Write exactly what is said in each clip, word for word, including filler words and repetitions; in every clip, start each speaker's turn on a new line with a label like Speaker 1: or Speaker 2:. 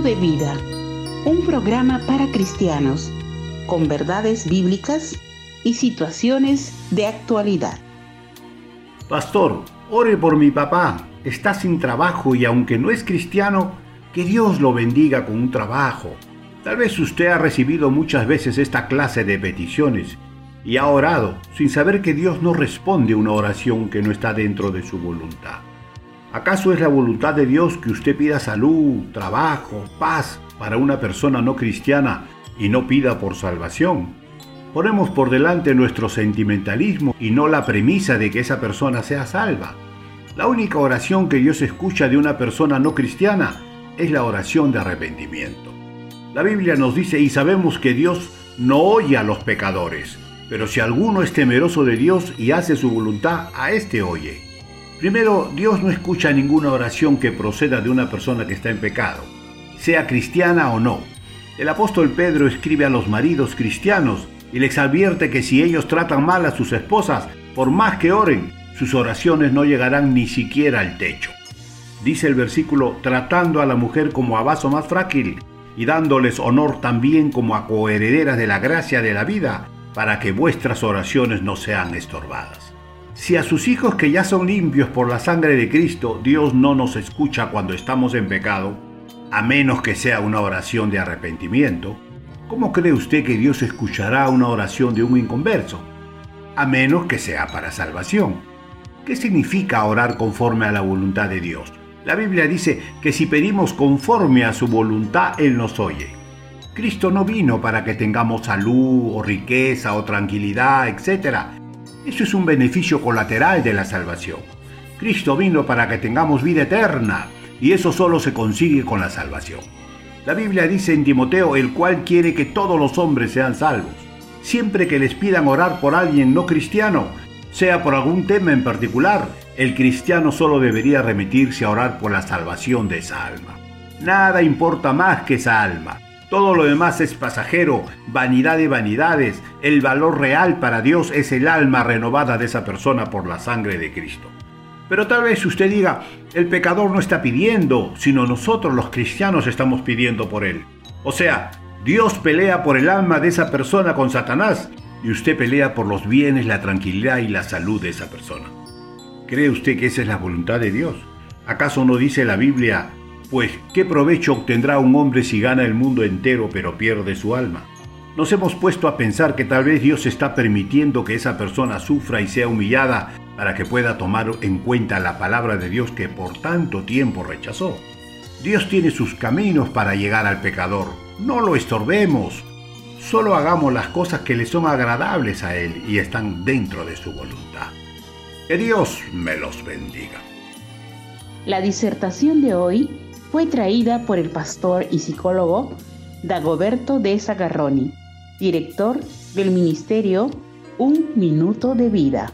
Speaker 1: de Vida, un programa para cristianos, con verdades bíblicas y situaciones de actualidad.
Speaker 2: Pastor, ore por mi papá. Está sin trabajo y aunque no es cristiano, que Dios lo bendiga con un trabajo. Tal vez usted ha recibido muchas veces esta clase de peticiones y ha orado sin saber que Dios no responde a una oración que no está dentro de su voluntad. ¿Acaso es la voluntad de Dios que usted pida salud, trabajo, paz para una persona no cristiana y no pida por salvación? Ponemos por delante nuestro sentimentalismo y no la premisa de que esa persona sea salva. La única oración que Dios escucha de una persona no cristiana es la oración de arrepentimiento. La Biblia nos dice, y sabemos que Dios no oye a los pecadores, pero si alguno es temeroso de Dios y hace su voluntad, a éste oye. Primero, Dios no escucha ninguna oración que proceda de una persona que está en pecado, sea cristiana o no. El apóstol Pedro escribe a los maridos cristianos y les advierte que si ellos tratan mal a sus esposas, por más que oren, sus oraciones no llegarán ni siquiera al techo. Dice el versículo, tratando a la mujer como a vaso más frágil y dándoles honor también como a coherederas de la gracia de la vida, para que vuestras oraciones no sean estorbadas. Si a sus hijos que ya son limpios por la sangre de Cristo, Dios no nos escucha cuando estamos en pecado, a menos que sea una oración de arrepentimiento, ¿cómo cree usted que Dios escuchará una oración de un inconverso? A menos que sea para salvación. ¿Qué significa orar conforme a la voluntad de Dios? La Biblia dice que si pedimos conforme a su voluntad, Él nos oye. Cristo no vino para que tengamos salud o riqueza o tranquilidad, etcétera. Eso es un beneficio colateral de la salvación. Cristo vino para que tengamos vida eterna, y eso solo se consigue con la salvación. La Biblia dice en Timoteo, el cual quiere que todos los hombres sean salvos. Siempre que les pidan orar por alguien no cristiano, sea por algún tema en particular, el cristiano solo debería remitirse a orar por la salvación de esa alma. Nada importa más que esa alma. Todo lo demás es pasajero, vanidad de vanidades. El valor real para Dios es el alma renovada de esa persona por la sangre de Cristo. Pero tal vez usted diga, el pecador no está pidiendo, sino nosotros los cristianos estamos pidiendo por él. O sea, Dios pelea por el alma de esa persona con Satanás y usted pelea por los bienes, la tranquilidad y la salud de esa persona. ¿Cree usted que esa es la voluntad de Dios? ¿Acaso no dice la Biblia, pues, ¿qué provecho obtendrá un hombre si gana el mundo entero pero pierde su alma? Nos hemos puesto a pensar que tal vez Dios está permitiendo que esa persona sufra y sea humillada para que pueda tomar en cuenta la palabra de Dios que por tanto tiempo rechazó. Dios tiene sus caminos para llegar al pecador. No lo estorbemos. Solo hagamos las cosas que le son agradables a Él y están dentro de su voluntad. Que Dios me los bendiga.
Speaker 1: La disertación de hoy fue traída por el pastor y psicólogo Dagoberto de Zagarroni, director del ministerio Un Minuto de Vida.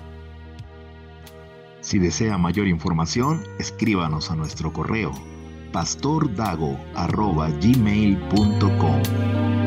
Speaker 3: Si desea mayor información, escríbanos a nuestro correo pastordago arroba gmail punto com.